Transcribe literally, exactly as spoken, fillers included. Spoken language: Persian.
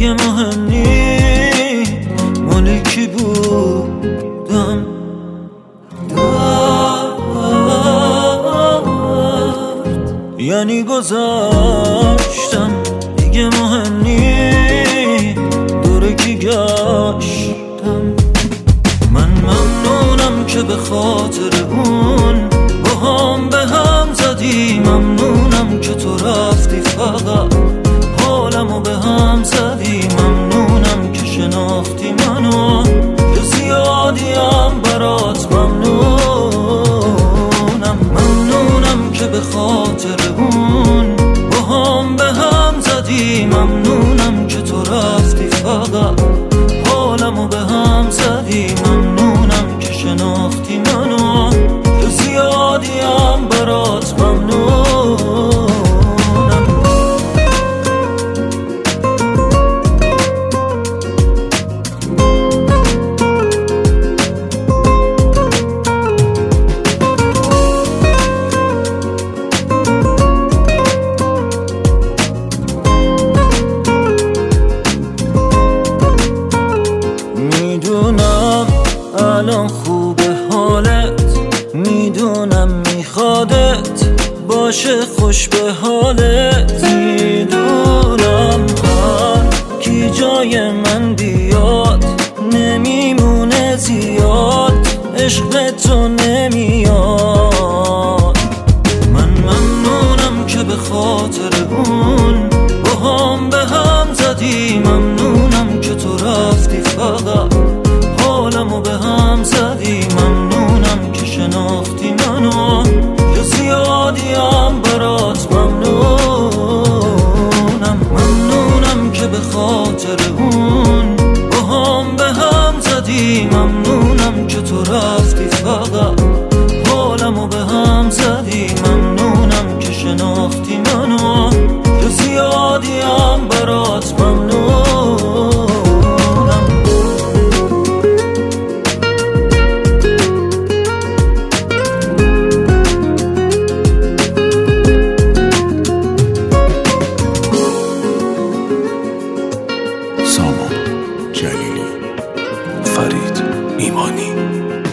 دیگه مهم نی مالکی بودم. درد یعنی گذاشتم دیگه مهم نی دوره کی گشتم. من ممنونم که به خاطر اون با هم به هم زدی، ممنونم که تو رفتی فقط حالمو به هم زدی، ممنونم که شناختی منو که زیادیم برات ممنونم. ممنونم که به خاطر اون با هم به هم زدی، ممنونم که تو رفتی فقط حالمو به هم زدی، ممنونم که شناختی منو که زیادیم برات ممنونم. میدونم الان خوبه حالت، میدونم میخوادت باشه خوش به حالت، میدونم هر کی جای من بیاد نمیمونه زیاد، عشق تو نمیاد. من ممنونم که به خاطر اون با هم به هم زدی، ممنونم که تو رفتی فقط حالمو به هم زدی، ممنونم که شناختی منو که زیادیم برات ممنونم. ممنونم که به خاطر اون با هم به هم زدی، ممنونم که تو رفتی فقط حالمو به هم زدی، ممنونم که شناختی منو که زیادیم برات ممنونم. سامان جلیلی، فرید ایمانی.